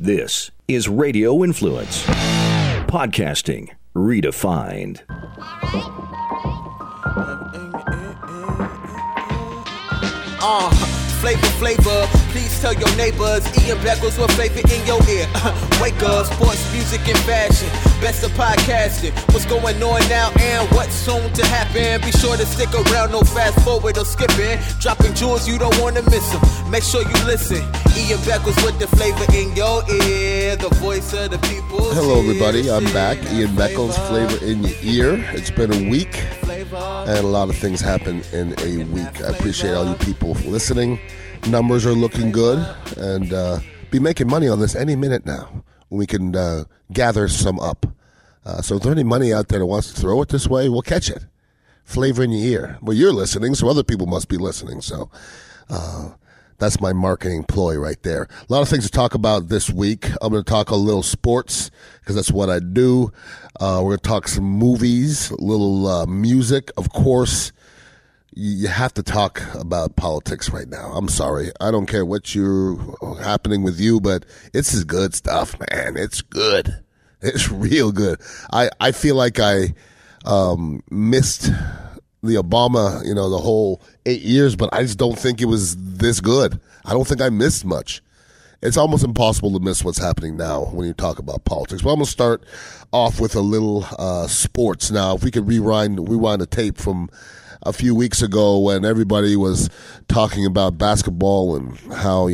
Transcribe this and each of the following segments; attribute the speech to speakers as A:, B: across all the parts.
A: This is Radio Influence. Podcasting redefined.
B: Flavor, please tell your neighbors. Ian Beckles with flavor in your ear. Wake up, sports, music, and fashion. Best of podcasting. What's going on now and what's soon to happen? Be sure to stick around, no fast forward or skipping. Dropping jewels, you don't want to miss them. Make sure you listen. Ian Beckles with the flavor in your ear. The voice of the people.
C: Hello, everybody. I'm back. Ian Beckles, flavor in your ear. It's been a week, and a lot of things happen in a week. I appreciate all you people listening. Numbers are looking good, and be making money on this any minute now. We can gather some up. So if there's any money out there that wants to throw it this way, we'll catch it. Flavor in your ear. Well, you're listening, so other people must be listening. So that's my marketing ploy right there. A lot of things to talk about this week. I'm going to talk a little sports because that's what I do. We're going to talk some movies, a little music. Of course, you have to talk about politics right now. I'm sorry. I don't care what you're happening with you, but this is good stuff, man. It's good. It's real good. I feel like I missed the Obama, the whole 8 years, but I just don't think it was this good. I don't think I missed much. It's almost impossible to miss what's happening now when you talk about politics. But I'm going to start off with a little sports. Now, if we could rewind the tape from a few weeks ago when everybody was talking about basketball and how,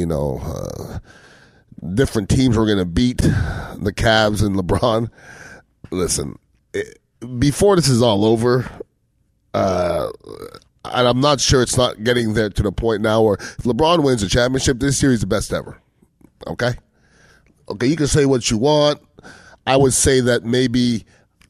C: different teams were going to beat the Cavs and LeBron. Listen, before this is all over, and I'm not sure it's not getting there to the point now where if LeBron wins the championship, this series is the best ever. Okay, you can say what you want. I would say that maybe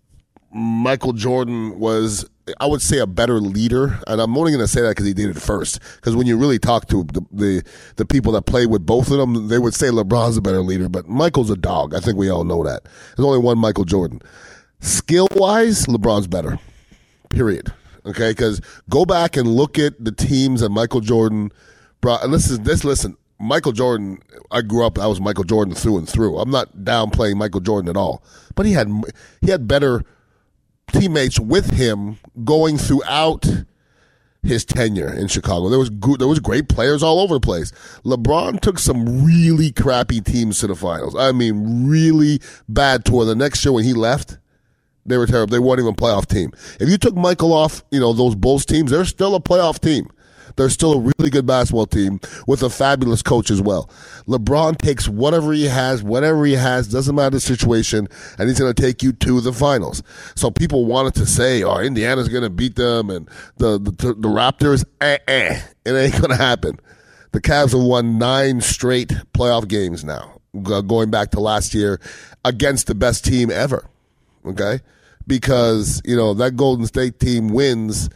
C: Michael Jordan was, I would say, a better leader, and I'm only going to say that because he did it first. Because when you really talk to the people that play with both of them, they would say LeBron's a better leader, but Michael's a dog. I think we all know that. There's only one Michael Jordan. Skill-wise, LeBron's better, period. Okay, because go back and look at the teams that Michael Jordan brought. And listen, Michael Jordan, I grew up, I was Michael Jordan through and through. I'm not downplaying Michael Jordan at all. But he had better teammates with him going throughout his tenure in Chicago. There was great players all over the place. LeBron took some really crappy teams to the finals. I mean, really bad tour. The next year when he left, they were terrible. They weren't even a playoff team. If you took Michael off, those Bulls teams, they're still a playoff team. They're still a really good basketball team with a fabulous coach as well. LeBron takes whatever he has, doesn't matter the situation, and he's going to take you to the finals. So people wanted to say, Indiana's going to beat them and the Raptors. It ain't going to happen. The Cavs have won 9 straight playoff games now, going back to last year against the best team ever, okay? Because, that Golden State team wins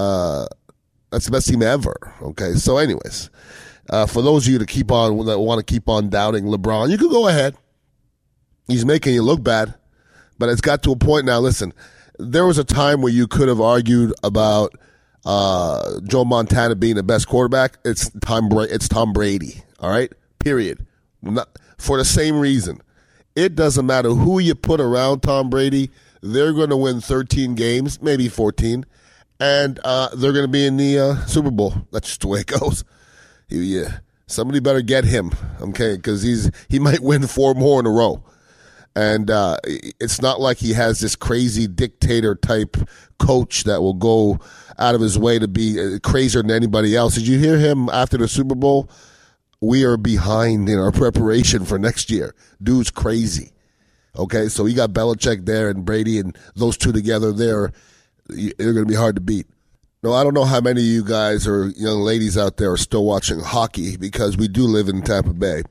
C: that's the best team ever. Okay, so anyways, for those of you that want to keep on doubting LeBron, you can go ahead. He's making you look bad, but it's got to a point now. Listen, there was a time where you could have argued about Joe Montana being the best quarterback. It's Tom Brady. All right, period. For the same reason, it doesn't matter who you put around Tom Brady. They're going to win 13 games, maybe 14. And they're going to be in the Super Bowl. That's just the way it goes. Somebody better get him, okay? Because he might win 4 more in a row. And it's not like he has this crazy dictator type coach that will go out of his way to be crazier than anybody else. Did you hear him after the Super Bowl? We are behind in our preparation for next year. Dude's crazy. Okay, so you got Belichick there and Brady, and those two together there. They're going to be hard to beat. No, I don't know how many of you guys or young ladies out there are still watching hockey because we do live in Tampa Bay.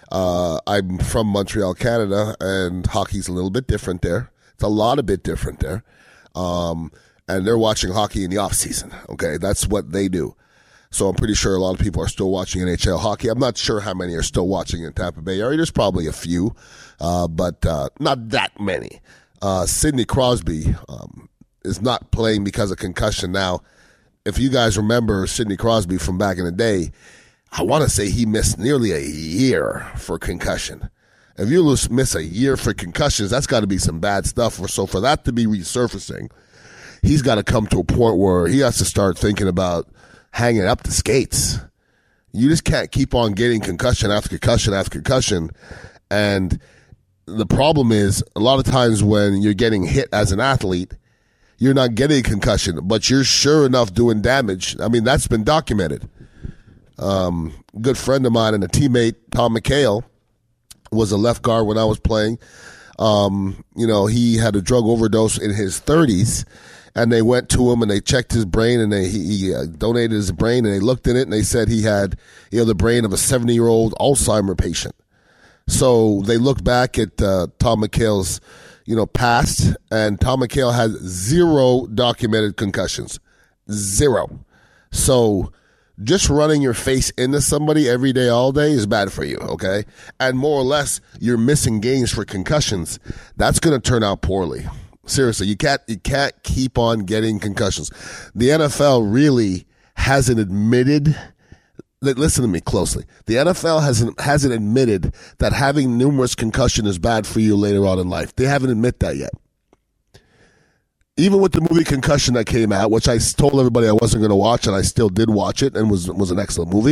C: I'm from Montreal, Canada, and hockey's a little bit different there. It's a lot a bit different there. And they're watching hockey in the off season. Okay, that's what they do. So I'm pretty sure a lot of people are still watching NHL hockey. I'm not sure how many are still watching in Tampa Bay area. There's probably a few, but not that many. Sidney Crosby is not playing because of concussion. Now, if you guys remember Sidney Crosby from back in the day, I want to say he missed nearly a year for concussion. If you miss a year for concussions, that's got to be some bad stuff. So for that to be resurfacing, he's got to come to a point where he has to start thinking about hanging up the skates. You just can't keep on getting concussion after concussion after concussion. And the problem is, a lot of times when you're getting hit as an athlete, you're not getting a concussion, but you're sure enough doing damage. I mean, that's been documented. Good friend of mine and a teammate, Tom McHale, was a left guard when I was playing. He had a drug overdose in his 30s, and they went to him and they checked his brain, and he donated his brain, and they looked in it and they said he had the brain of a 70-year-old Alzheimer patient. So they looked back at Tom McHale's past, and Tom McHale has 0 documented concussions. 0. So just running your face into somebody every day, all day is bad for you, okay? And more or less, you're missing games for concussions. That's going to turn out poorly. Seriously, you can't keep on getting concussions. The NFL really hasn't admitted. Listen to me closely. The NFL hasn't admitted that having numerous concussions is bad for you later on in life. They haven't admitted that yet. Even with the movie Concussion that came out, which I told everybody I wasn't going to watch, and I still did watch it, and was an excellent movie.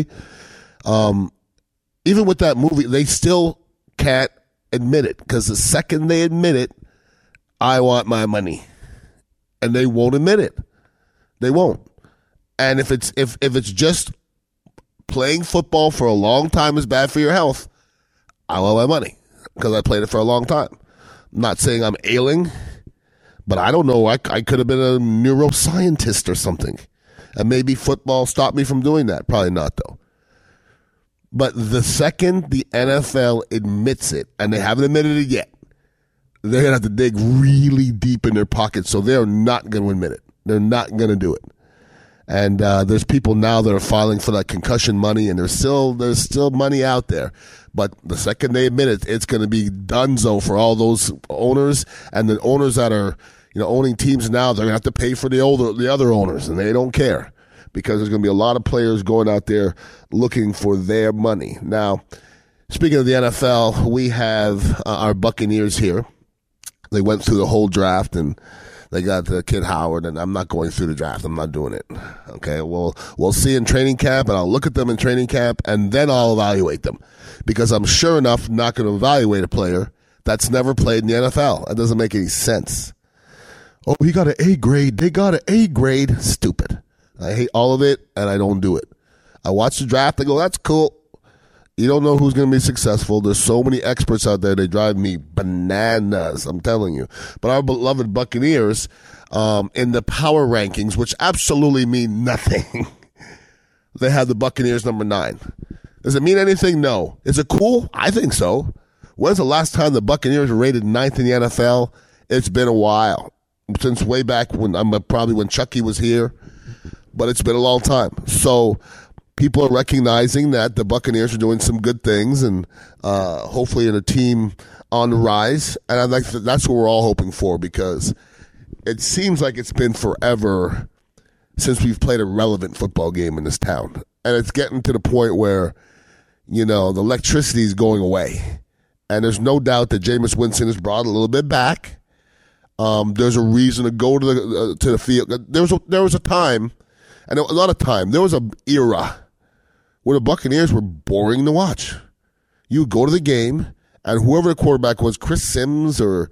C: Even with that movie, they still can't admit it, because the second they admit it, I want my money, and they won't admit it. They won't. And if it's just playing football for a long time is bad for your health, I want my money because I played it for a long time. I'm not saying I'm ailing, but I don't know. I could have been a neuroscientist or something, and maybe football stopped me from doing that. Probably not, though. But the second the NFL admits it, and they haven't admitted it yet, they're going to have to dig really deep in their pockets, so they're not going to admit it. They're not going to do it. And there's people now that are filing for that concussion money, and there's still money out there. But the second they admit it, it's going to be donezo for all those owners, and the owners that are owning teams now, they're going to have to pay for the other owners, and they don't care because there's going to be a lot of players going out there looking for their money. Now, speaking of the NFL, we have our Buccaneers here. They went through the whole draft, and they got Kid Howard, and I'm not going through the draft. I'm not doing it. Okay, we'll see in training camp, and I'll look at them in training camp, and then I'll evaluate them. Because I'm sure enough not going to evaluate a player that's never played in the NFL. That doesn't make any sense. Oh, he got an A grade. They got an A grade. Stupid. I hate all of it, and I don't do it. I watch the draft. I go, that's cool. You don't know who's going to be successful. There's so many experts out there. They drive me bananas, I'm telling you. But our beloved Buccaneers, in the power rankings, which absolutely mean nothing, they have the Buccaneers number 9. Does it mean anything? No. Is it cool? I think so. When's the last time the Buccaneers were rated 9th in the NFL? It's been a while. Since way back when Chucky was here. But it's been a long time. So people are recognizing that the Buccaneers are doing some good things, and hopefully in a team on the rise. And that's what we're all hoping for, because it seems like it's been forever since we've played a relevant football game in this town. And it's getting to the point where, the electricity is going away. And there's no doubt that Jameis Winston has brought a little bit back. There's a reason to go to the field. There was a time, and not a time, there was an era where the Buccaneers were boring to watch. You would go to the game, and whoever the quarterback was, Chris Sims or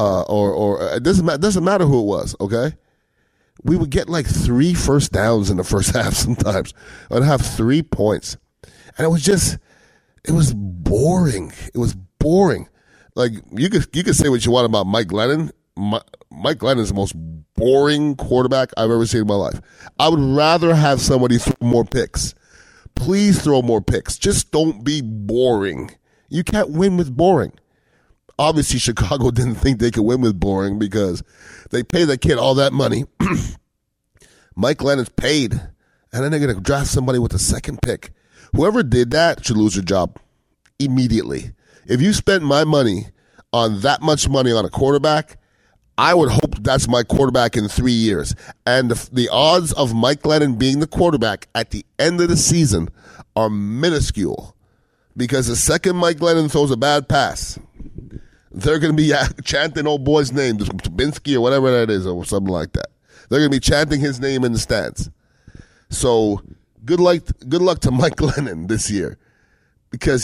C: it doesn't matter who it was, okay? We would get like 3 first downs in the first half sometimes. I'd have 3 points. And it was boring. It was boring. Like, you could say what you want about Mike Glennon. Mike Glennon is the most boring quarterback I've ever seen in my life. I would rather have somebody throw more picks. Please throw more picks. Just don't be boring. You can't win with boring. Obviously, Chicago didn't think they could win with boring because they pay that kid all that money. Mike Glennon's paid, and then they're going to draft somebody with the 2nd pick. Whoever did that should lose their job immediately. If you spent my money on that much money on a quarterback, I would hope that's my quarterback in 3 years. And the odds of Mike Glennon being the quarterback at the end of the season are minuscule, Because the second Mike Glennon throws a bad pass, they're going to be chanting old boy's name, Trubinsky or whatever that is, or something like that. They're going to be chanting his name in the stands. So good luck to Mike Glennon this year, because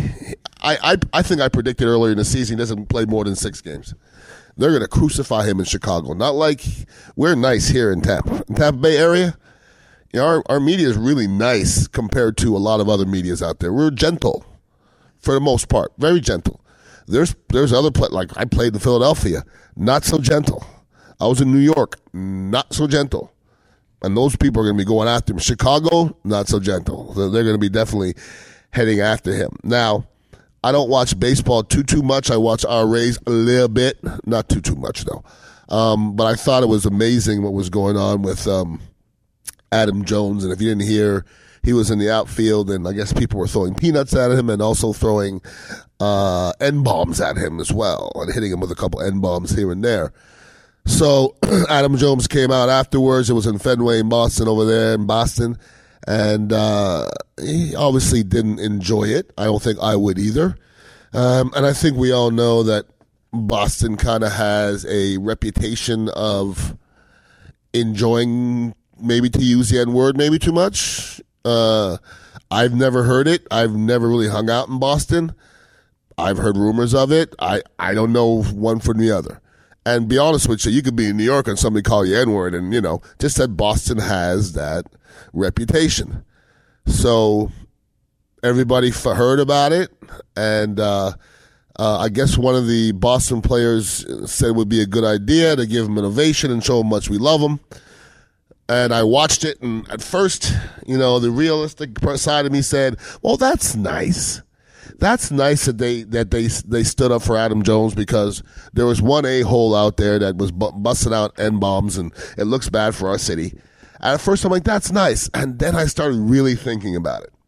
C: I think I predicted earlier in the season he doesn't play more than 6 games. They're going to crucify him in Chicago. Not like we're nice here in Tampa Bay area. You know, our media is really nice compared to a lot of other medias out there. We're gentle for the most part, very gentle. There's other like I played in Philadelphia, not so gentle. I was in New York, not so gentle. And those people are going to be going after him. Chicago, not so gentle. They're going to be definitely heading after him. Now, I don't watch baseball too much. I watch our Rays a little bit. Not too much, though. But I thought it was amazing what was going on with Adam Jones. And if you didn't hear, he was in the outfield, and I guess people were throwing peanuts at him and also throwing N-bombs at him as well, and hitting him with a couple N-bombs here and there. So Adam Jones came out afterwards. It was in Fenway in Boston, over there in Boston. And he obviously didn't enjoy it. I don't think I would either. And I think we all know that Boston kind of has a reputation of enjoying, maybe to use the N-word, maybe too much. I've never heard it. I've never really hung out in Boston. I've heard rumors of it. I don't know one from the other. And be honest with you, you could be in New York and somebody call you N-word, and, you know, just that Boston has that reputation. So everybody heard about it, and I guess one of the Boston players said it would be a good idea to give him an ovation and show him how much we love him. And I watched it, and at first, you know, the realistic side of me said, well, that's nice. That's nice that they stood up for Adam Jones, because there was one a-hole out there that was busting out N-bombs, and it looks bad for our city. And at first I'm like, that's nice. And then I started really thinking about it.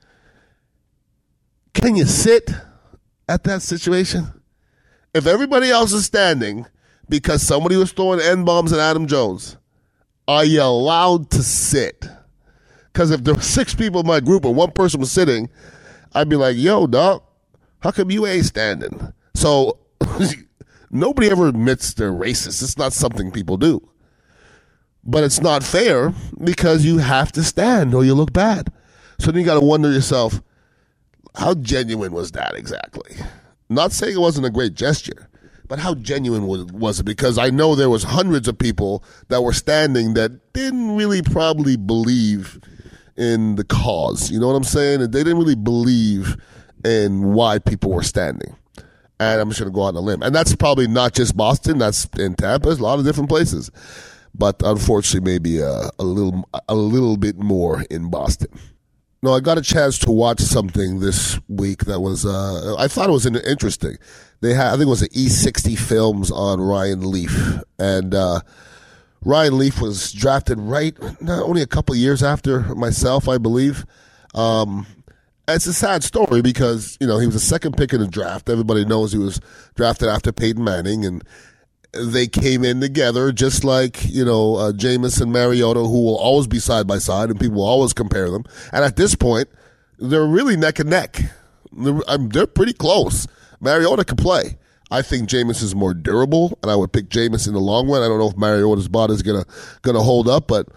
C: Can you sit at that situation? If everybody else is standing because somebody was throwing N-bombs at Adam Jones, are you allowed to sit? Because if there were 6 people in my group and one person was sitting, I'd be like, yo, dog, how come you ain't standing? So nobody ever admits they're racist. It's not something people do. But it's not fair, because you have to stand or you look bad. So then you got to wonder yourself, how genuine was that exactly? Not saying it wasn't a great gesture, but how genuine was it? Because I know there was hundreds of people that were standing that didn't really probably believe in the cause. You know what I'm saying? They didn't really believe in why people were standing. And I'm just going to go out on a limb. And that's probably not just Boston. That's in Tampa. There's a lot of different places. But unfortunately, maybe a little bit more in Boston. No, I got a chance to watch something this week that was, I thought it was interesting. They had, I think it was the E60 Films on Ryan Leaf. And Ryan Leaf was drafted only a couple of years after myself, I believe. It's a sad story because, you know, he was the second pick in the draft. Everybody knows he was drafted after Peyton Manning, and they came in together just like, you know, Jameis and Mariota, who will always be side by side, and people will always compare them. And at this point, they're really neck and neck. They're pretty close. Mariota can play. I think Jameis is more durable, and I would pick Jameis in the long run. I don't know if Mariota's body is gonna hold up, but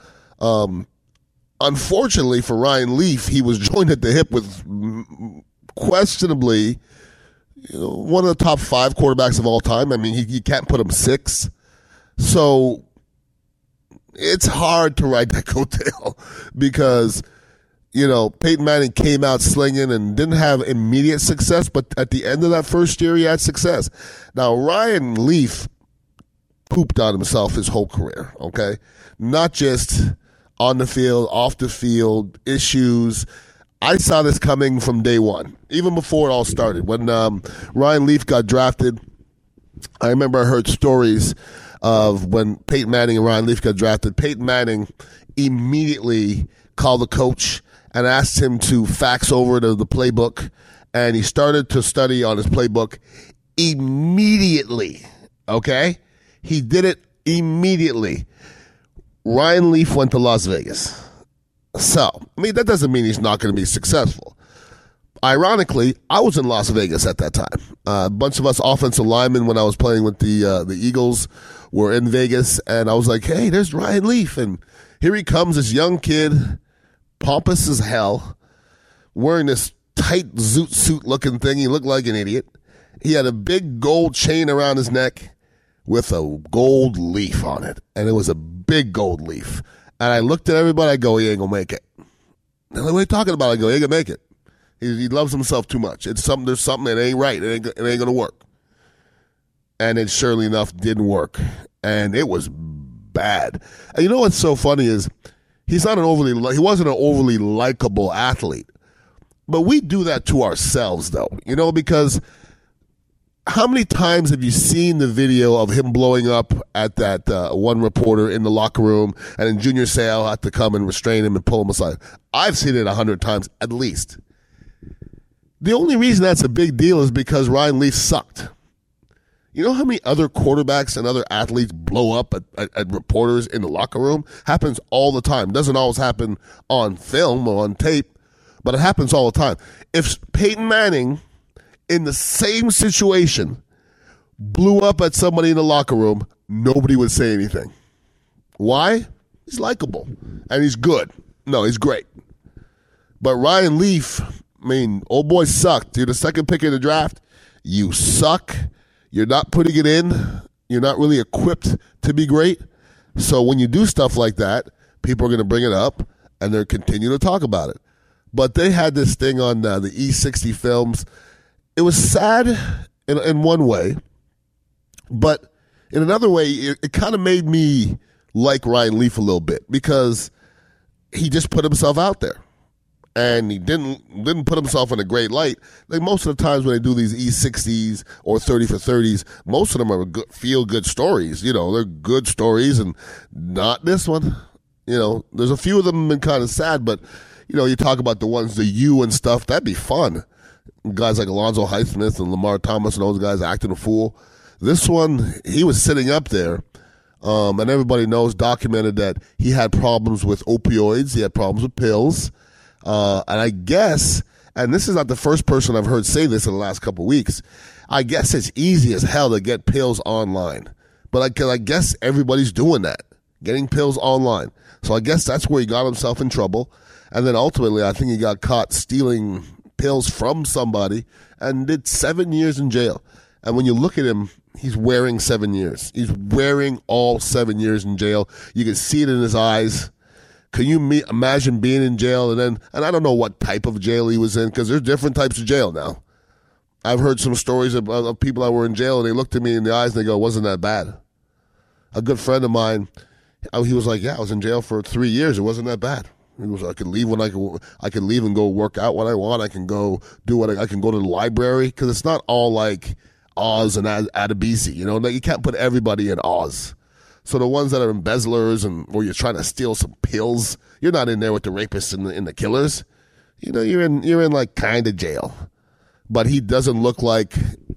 C: unfortunately for Ryan Leaf, he was joined at the hip with questionably, you know, one of the top 5 quarterbacks of all time. I mean, you can't put him 6. So it's hard to ride that coattail because, you know, Peyton Manning came out slinging and didn't have immediate success, but at the end of that first year, he had success. Now, Ryan Leaf pooped on himself his whole career, okay? Not just on the field, off the field, issues. I saw this coming from day one, even before it all started. When Ryan Leaf got drafted, I remember I heard stories of when Peyton Manning and Ryan Leaf got drafted. Peyton Manning immediately called the coach and asked him to fax over the playbook, and he started to study on his playbook immediately, okay? He did it immediately. Ryan Leaf went to Las Vegas. So, I mean, that doesn't mean he's not going to be successful. Ironically, I was in Las Vegas at that time. A bunch of us offensive linemen, when I was playing with the Eagles, were in Vegas, and I was like, hey, there's Ryan Leaf. And here he comes, this young kid, pompous as hell, wearing this tight zoot suit looking thing. He looked like an idiot. He had a big gold chain around his neck with a gold leaf on it. And it was a big gold leaf. And I looked at everybody, I go, he ain't gonna make it. And what are you talking about? I go, he ain't gonna make it. He loves himself too much. There's something that ain't right. It ain't gonna work. And it surely enough didn't work. And it was bad. And you know what's so funny is he wasn't an overly likable athlete. But we do that to ourselves though, because how many times have you seen the video of him blowing up at that one reporter in the locker room, and then Junior Seau had to come and restrain him and pull him aside? I've seen it 100 times at least. The only reason that's a big deal is because Ryan Leaf sucked. You know how many other quarterbacks and other athletes blow up at reporters in the locker room? Happens all the time. Doesn't always happen on film or on tape, but it happens all the time. If Peyton Manning, in the same situation, blew up at somebody in the locker room, nobody would say anything. Why? He's likable. And he's good. No, he's great. But Ryan Leaf, old boy sucked. You're the second pick in the draft. You suck. You're not putting it in. You're not really equipped to be great. So when you do stuff like that, people are going to bring it up, and they'll continue to talk about it. But they had this thing on the E60 films. It was sad in one way, but in another way, it kind of made me like Ryan Leaf a little bit because he just put himself out there. And he didn't put himself in a great light. Like most of the times when they do these E60s or 30 for 30s, most of them are feel-good stories. They're good stories, and not this one. There's a few of them been kind of sad, but, you talk about the ones, the U and stuff, that'd be fun. Guys like Alonzo Highsmith and Lamar Thomas and those guys acting a fool. This one, he was sitting up there, and everybody knows, documented, that he had problems with opioids. He had problems with pills. And I guess, and this is not the first person I've heard say this in the last couple of weeks, I guess it's easy as hell to get pills online. But I guess everybody's doing that, getting pills online. So I guess that's where he got himself in trouble. And then ultimately, I think he got caught stealing pills from somebody and did 7 years in jail. And when you look at him, he's wearing 7 years. He's wearing all 7 years in jail. You can see it in his eyes. Can you imagine being in jail? And I don't know what type of jail he was in, because there's different types of jail now. I've heard some stories of people that were in jail, and they looked at me in the eyes and they go, it wasn't that bad. A good friend of mine, he was like, yeah, I was in jail for 3 years. It wasn't that bad. He was, I could leave when I could leave and go work out what I want. I can go do what I can go to the library, because it's not all like Oz and Adebisi. You can't put everybody in Oz. So the ones that are embezzlers or you're trying to steal some pills, you're not in there with the rapists and the killers. You're in like kind of jail. But he doesn't look like,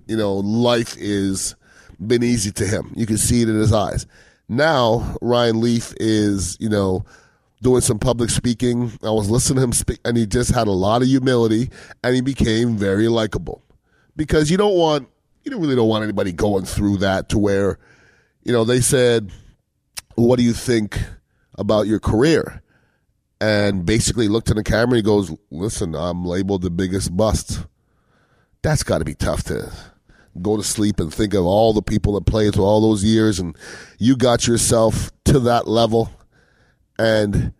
C: life is been easy to him. You can see it in his eyes. Now, Ryan Leaf is, doing some public speaking. I was listening to him speak, and he just had a lot of humility, and he became very likable. Because you really don't want anybody going through that to where, they said, what do you think about your career? And basically looked in the camera and he goes, listen, I'm labeled the biggest bust. That's got to be tough to go to sleep and think of all the people that played through all those years, and you got yourself to that level. And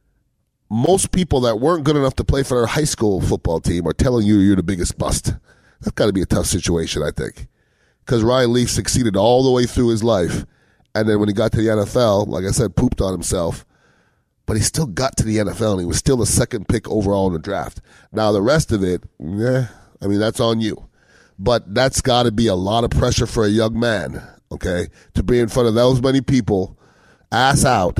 C: most people that weren't good enough to play for their high school football team are telling you you're the biggest bust. That's got to be a tough situation, I think. Because Ryan Leaf succeeded all the way through his life. And then when he got to the NFL, like I said, pooped on himself. But he still got to the NFL, and he was still the second pick overall in the draft. Now, the rest of it, that's on you. But that's got to be a lot of pressure for a young man, okay, to be in front of those many people, ass out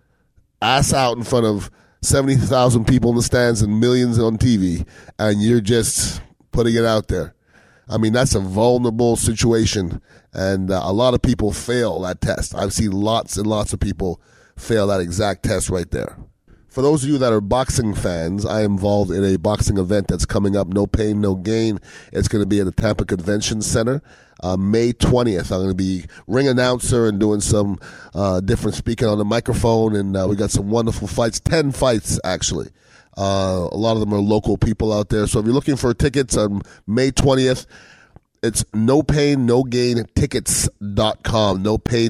C: in front of 70,000 people in the stands and millions on TV, and you're just putting it out there. That's a vulnerable situation, and a lot of people fail that test. I've seen lots and lots of people fail that exact test right there. For those of you that are boxing fans, I am involved in a boxing event that's coming up, No Pain, No Gain. It's going to be at the Tampa Convention Center, May 20th. I'm going to be ring announcer and doing some different speaking on the microphone, and we got some wonderful fights, 10 fights actually. A lot of them are local people out there. So if you're looking for tickets on May 20th, it's NoPainNoGainTickets.com.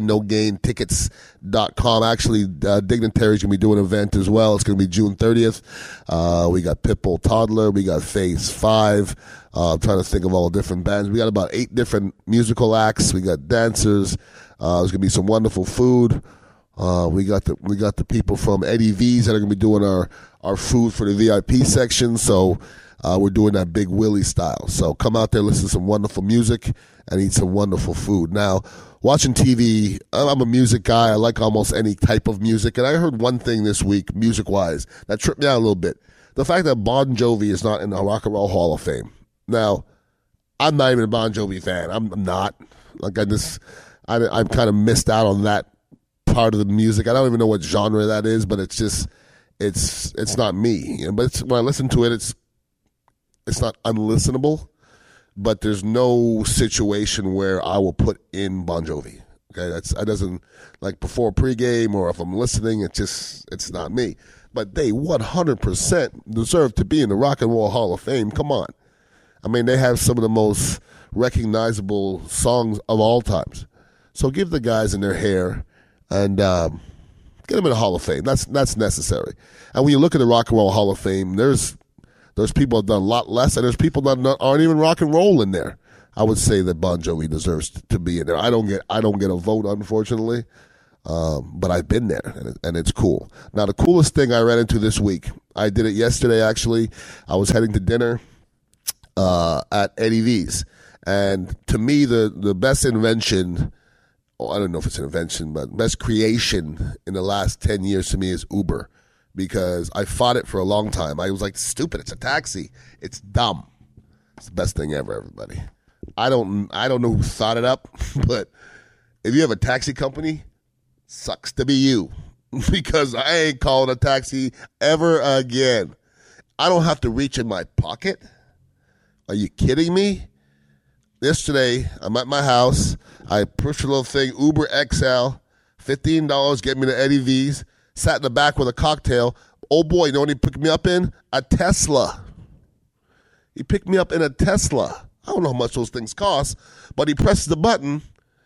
C: NoPainNoGainTickets.com. Actually, Dignitary's going to be doing an event as well. It's going to be June 30th. We got Pitbull Toddler. We got Phase 5. I'm trying to think of all the different bands. We got about 8 different musical acts. We got dancers. There's going to be some wonderful food. We got the people from Eddie V's that are going to be doing our food for the VIP section. So we're doing that Big Willie style. So come out there, listen to some wonderful music, and eat some wonderful food. Now, watching TV, I'm a music guy. I like almost any type of music. And I heard one thing this week, music-wise, that tripped me out a little bit. The fact that Bon Jovi is not in the Rock and Roll Hall of Fame. Now, I'm not even a Bon Jovi fan. I'm not. Like, I'm kind of missed out on that part of the music. I don't even know what genre that is, but it's just, it's not me. But when I listen to it, it's not unlistenable, but there's no situation where I will put in Bon Jovi. Okay, I doesn't, like before pregame or if I'm listening, it's not me. But they 100% deserve to be in the Rock and Roll Hall of Fame. Come on. I mean, they have some of the most recognizable songs of all times. So give the guys in their hair and get them in the Hall of Fame. That's necessary. And when you look at the Rock and Roll Hall of Fame, there's people that have done a lot less, and there's people that aren't even rock and roll in there. I would say that Bon Jovi deserves to be in there. I don't get a vote, unfortunately, but I've been there, and it's cool. Now, the coolest thing I ran into this week, I did it yesterday, actually. I was heading to dinner at Eddie V's, and to me, the best invention, I don't know if it's an invention, but best creation in the last 10 years to me is Uber. Because I fought it for a long time. I was like, stupid, it's a taxi. It's dumb. It's the best thing ever, everybody. I don't know who thought it up, but if you have a taxi company, sucks to be you. Because I ain't calling a taxi ever again. I don't have to reach in my pocket. Are you kidding me? Yesterday, I'm at my house. I pushed a little thing, Uber XL, $15, get me to Eddie V's. Sat in the back with a cocktail. Oh boy, you know what he picked me up in? A Tesla. He picked me up in a Tesla. I don't know how much those things cost, but he presses the button,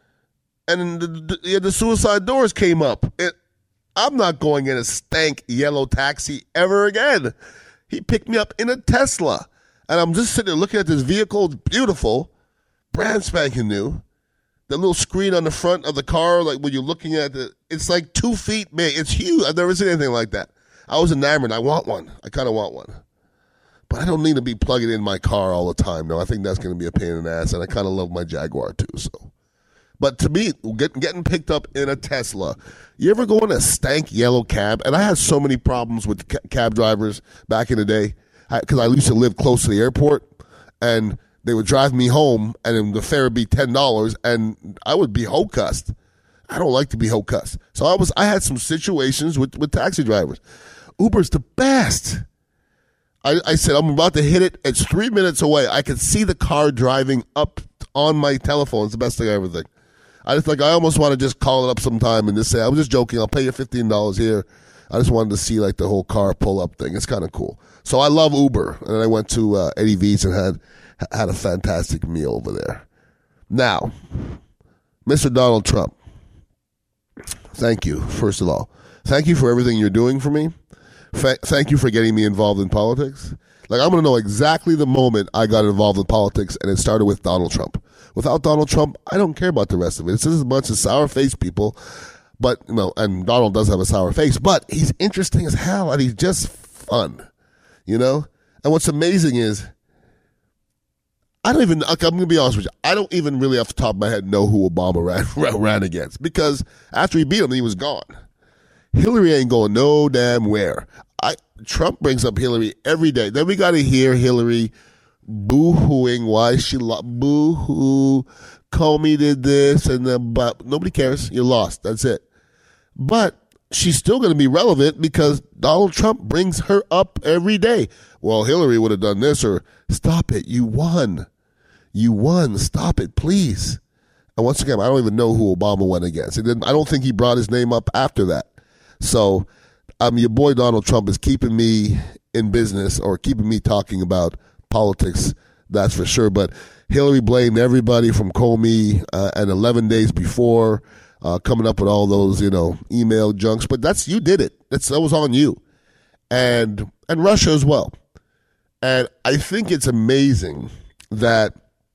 C: and the suicide doors came up. I'm not going in a stank yellow taxi ever again. He picked me up in a Tesla, and I'm just sitting there looking at this vehicle. It's beautiful, brand spanking new. The little screen on the front of the car, like when you're looking at it, it's like 2 feet big. It's huge. I've never seen anything like that. I was enamored. I want one. I kind of want one. But I don't need to be plugging in my car all the time, though. I think that's going to be a pain in the ass, and I kind of love my Jaguar, too. So, but to me, getting picked up in a Tesla, you ever go in a stank yellow cab? And I had so many problems with cab drivers back in the day because I used to live close to the airport, and they would drive me home, and then the fare would be $10, and I would be hoe-cussed. I don't like to be hoe-cussed. So I had some situations with taxi drivers. Uber's the best. I said, I'm about to hit it. It's 3 minutes away. I can see the car driving up on my telephone. It's the best thing I ever think. I almost want to just call it up sometime and just say, I'm just joking. I'll pay you $15 here. I just wanted to see like the whole car pull up thing. It's kind of cool. So I love Uber. And then I went to Eddie V's and had a fantastic meal over there. Now, Mr. Donald Trump, thank you, first of all. Thank you for everything you're doing for me. Thank you for getting me involved in politics. Like, I'm going to know exactly the moment I got involved in politics, and it started with Donald Trump. Without Donald Trump, I don't care about the rest of it. It's just a bunch of sour-faced people, but, you know, and Donald does have a sour face, but he's interesting as hell, and he's just fun, you know? And what's amazing is, I'm going to be honest with you, I don't even really off the top of my head know who Obama ran against, because after he beat him, he was gone. Hillary ain't going no damn where. Trump brings up Hillary every day. Then we got to hear Hillary boo-hooing why she boo-hoo, Comey did this, and then, but nobody cares. You lost. That's it. But she's still going to be relevant because Donald Trump brings her up every day. Well, Hillary would have done this, or stop it. You won. You won. Stop it, please. And once again, I don't even know who Obama went against. I don't think he brought his name up after that. So your boy Donald Trump is keeping me in business or keeping me talking about politics, that's for sure. But Hillary blamed everybody from Comey and 11 days before, coming up with all those, email junks. But you did it. That was on you. And Russia as well. And I think it's amazing that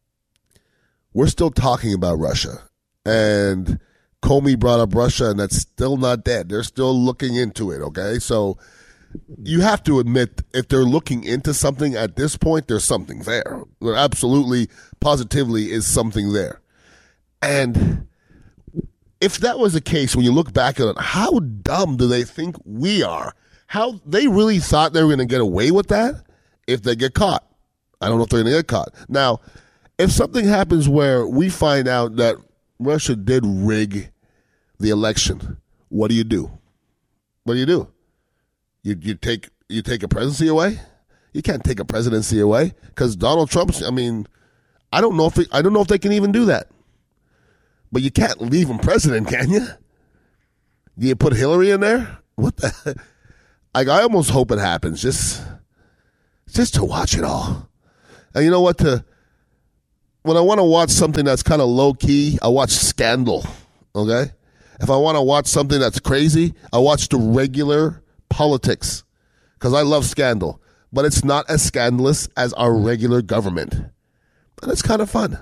C: we're still talking about Russia. And Comey brought up Russia, and that's still not dead. They're still looking into it, okay? So you have to admit, if they're looking into something at this point, there's something there. There absolutely, positively is something there. And if that was the case, when you look back at it, how dumb do they think we are? How they really thought they were going to get away with that if they get caught. I don't know if they're going to get caught. Now, if something happens where we find out that Russia did rig the election, what do you do? What do you do? You take a presidency away? You can't take a presidency away because Donald Trump. I don't know if they can even do that. But you can't leave him president, can you? Do you put Hillary in there? What the? I almost hope it happens just to watch it all. And you know what? When I want to watch something that's kind of low key, I watch Scandal. Okay. If I want to watch something that's crazy, I watch the regular politics because I love Scandal, but it's not as scandalous as our regular government, and it's kind of fun.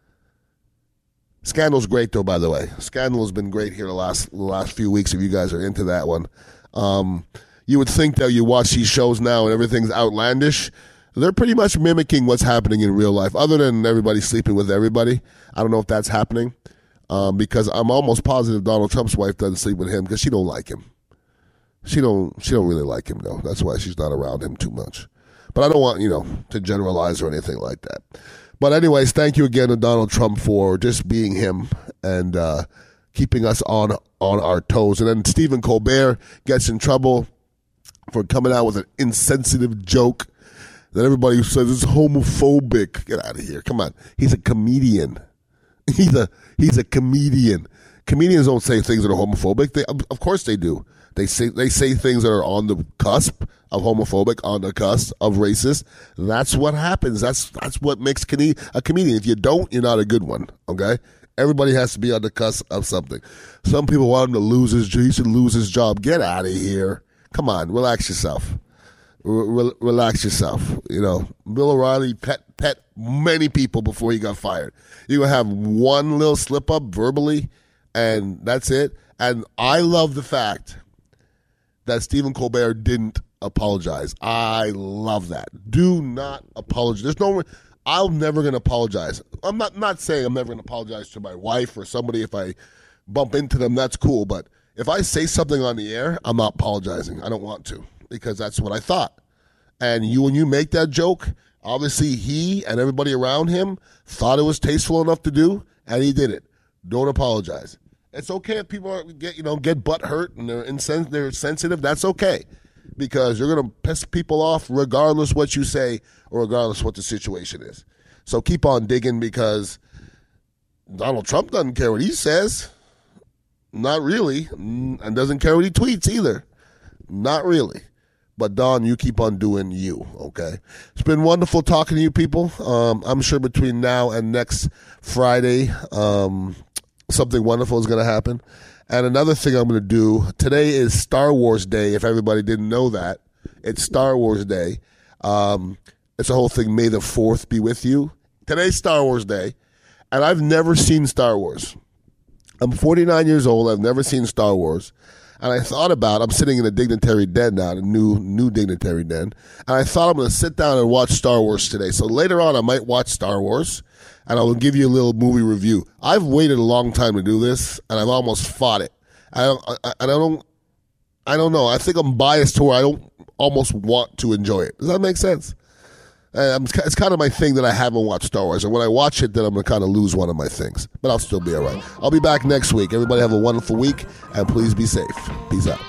C: Scandal's great though, by the way. Scandal has been great here the last few weeks. If you guys are into that one, you would think that you watch these shows now and everything's outlandish. They're pretty much mimicking what's happening in real life, other than everybody sleeping with everybody. I don't know if that's happening because I'm almost positive Donald Trump's wife doesn't sleep with him because she don't like him. She don't really like him, though. That's why she's not around him too much. But I don't want, to generalize or anything like that. But anyways, thank you again to Donald Trump for just being him and keeping us on our toes. And then Stephen Colbert gets in trouble for coming out with an insensitive joke that everybody says is homophobic. Get out of here. Come on. He's a comedian. He's a comedian. Comedians don't say things that are homophobic. Of course they do. They say things that are on the cusp of homophobic, on the cusp of racist. That's what happens. That's what makes a comedian. If you don't, you're not a good one. Okay? Everybody has to be on the cusp of something. Some people want him to lose his job. He should lose his job. Get out of here. Come on, relax yourself. Relax yourself. Bill O'Reilly pet many people before he got fired. You're going to have one little slip up verbally, and that's it. And I love the fact that Stephen Colbert didn't apologize. I love that. Do not apologize. I'm never going to apologize. I'm not saying I'm never going to apologize to my wife or somebody if I bump into them. That's cool. But if I say something on the air, I'm not apologizing. I don't want to because that's what I thought. And when you make that joke, obviously he and everybody around him thought it was tasteful enough to do, and he did it. Don't apologize. It's okay if people get butt hurt and they're sensitive. That's okay because you're going to piss people off regardless what you say or regardless what the situation is. So keep on digging because Donald Trump doesn't care what he says. Not really. And doesn't care what he tweets either. Not really. But Don, you keep on doing you, okay? It's been wonderful talking to you people. I'm sure between now and next Friday, something wonderful is going to happen. And another thing I'm going to do, today is Star Wars Day, if everybody didn't know that. It's Star Wars Day. It's a whole thing, May the 4th be with you. Today's Star Wars Day, and I've never seen Star Wars. I'm 49 years old. I've never seen Star Wars. And I thought I'm sitting in a dignitary den now, the new dignitary den. And I thought I'm going to sit down and watch Star Wars today. So later on, I might watch Star Wars, and I will give you a little movie review. I've waited a long time to do this, and I've almost fought it. I don't know. I think I'm biased to where I don't almost want to enjoy it. Does that make sense? It's kind of my thing that I haven't watched Star Wars. And when I watch it, then I'm going to kind of lose one of my things. But I'll still be all right. I'll be back next week. Everybody have a wonderful week, and please be safe. Peace out.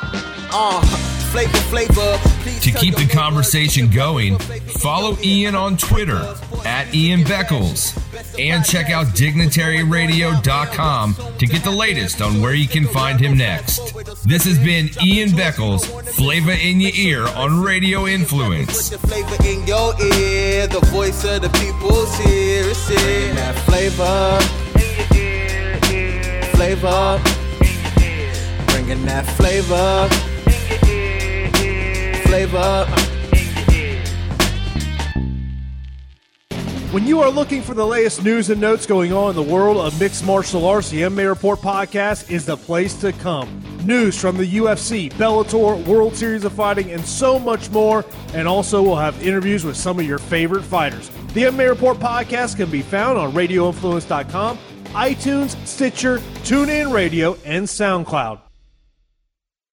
D: To keep the conversation going, follow Ian on Twitter @Ian Beckles and check out dignitaryradio.com to get the latest on where you can find him next. This has been Ian Beckles, Flavor in Your Ear on Radio Influence.
B: Put the flavor in your ear, the voice of the people's here. It's in that flavor in your ear, flavor in your ear, bringing that flavor in your ear, flavor in your ear.
E: When you are looking for the latest news and notes going on in the world of mixed martial arts, the MMA Report podcast is the place to come. News from the UFC, Bellator, World Series of Fighting, and so much more. And also we'll have interviews with some of your favorite fighters. The MMA Report podcast can be found on RadioInfluence.com, iTunes, Stitcher, TuneIn Radio, and SoundCloud.